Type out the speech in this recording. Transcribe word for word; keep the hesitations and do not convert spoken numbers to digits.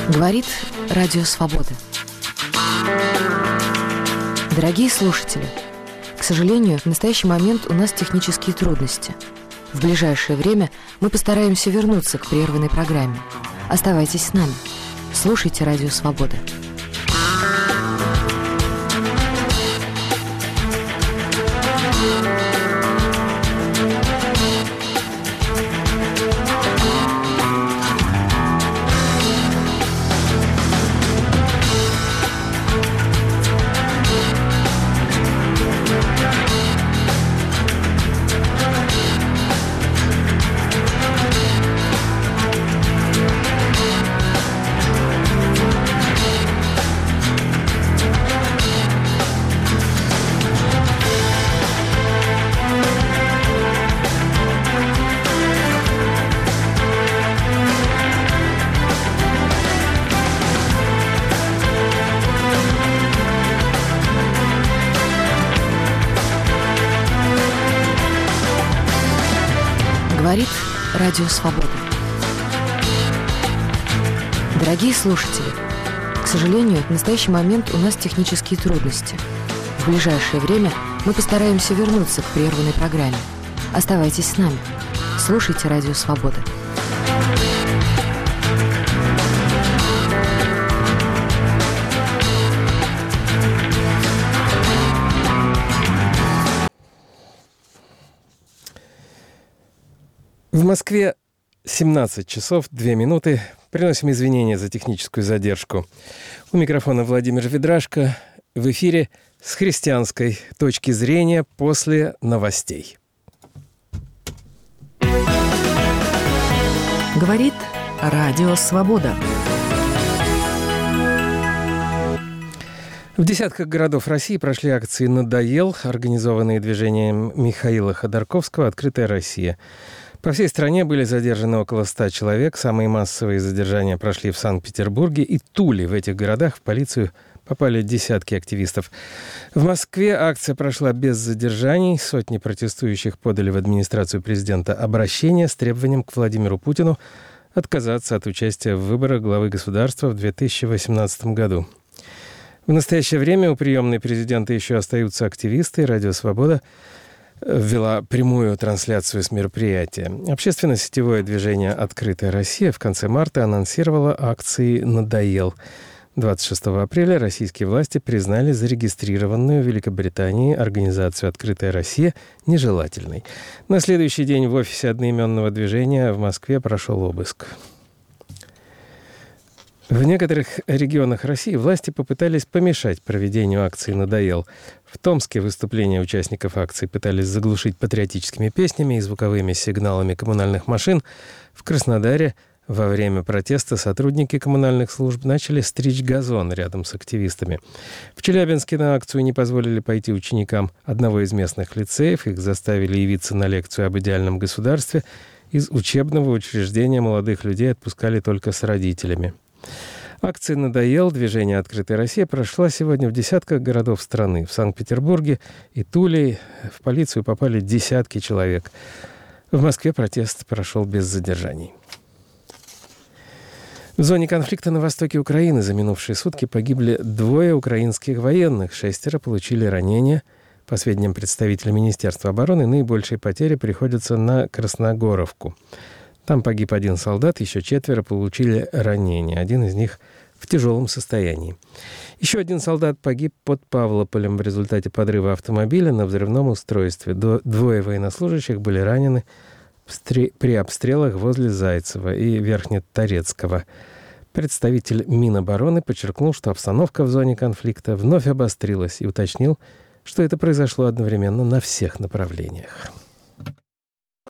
Говорит Радио Свобода. Дорогие слушатели, к сожалению, в настоящий момент у нас технические трудности. В ближайшее время мы постараемся вернуться к прерванной программе. Оставайтесь с нами. Слушайте Радио Свобода. Говорит Радио Свобода. Дорогие слушатели, к сожалению, в настоящий момент у нас технические трудности. В ближайшее время мы постараемся вернуться к прерванной программе. Оставайтесь с нами. Слушайте Радио Свобода. В Москве семнадцать часов две минуты. Приносим извинения за техническую задержку. У микрофона Владимир Ведрашко. В эфире с христианской точки зрения после новостей. Говорит Радио Свобода. В десятках городов России прошли акции «Надоел», организованные движением Михаила Ходорковского «Открытая Россия». По всей стране были задержаны около ста человек. Самые массовые задержания прошли в Санкт-Петербурге и Туле. В этих городах в полицию попали десятки активистов. В Москве акция прошла без задержаний. Сотни протестующих подали в администрацию президента обращение с требованием к Владимиру Путину отказаться от участия в выборах главы государства в две тысячи восемнадцатом году. В настоящее время у приемной президента еще остаются активисты. Радио «Свобода» ввела прямую трансляцию с мероприятия. Общественно-сетевое движение «Открытая Россия» в конце марта анонсировало акции «Надоел». двадцать шестого апреля российские власти признали зарегистрированную в Великобритании организацию «Открытая Россия» нежелательной. На следующий день в офисе одноименного движения в Москве прошел обыск. В некоторых регионах России власти попытались помешать проведению акции «Надоел». В Томске выступления участников акции пытались заглушить патриотическими песнями и звуковыми сигналами коммунальных машин. В Краснодаре во время протеста сотрудники коммунальных служб начали стричь газон рядом с активистами. В Челябинске на акцию не позволили пойти ученикам одного из местных лицеев. Их заставили явиться на лекцию об идеальном государстве. Из учебного учреждения молодых людей отпускали только с родителями. Акция «Надоел» движение «Открытая Россия» прошла сегодня в десятках городов страны. В Санкт-Петербурге и Туле в полицию попали десятки человек. В Москве протест прошел без задержаний. В зоне конфликта на востоке Украины за минувшие сутки погибли двое украинских военных, шестеро получили ранения. По сведениям представителя Министерства обороны, наибольшие потери приходятся на Красногоровку. Там погиб один солдат, еще четверо получили ранения. Один из них в тяжелом состоянии. Еще один солдат погиб под Павлополем в результате подрыва автомобиля на взрывном устройстве. Двое военнослужащих были ранены при обстрелах возле Зайцева и Верхнеторецкого. Представитель Минобороны подчеркнул, что обстановка в зоне конфликта вновь обострилась и уточнил, что это произошло одновременно на всех направлениях.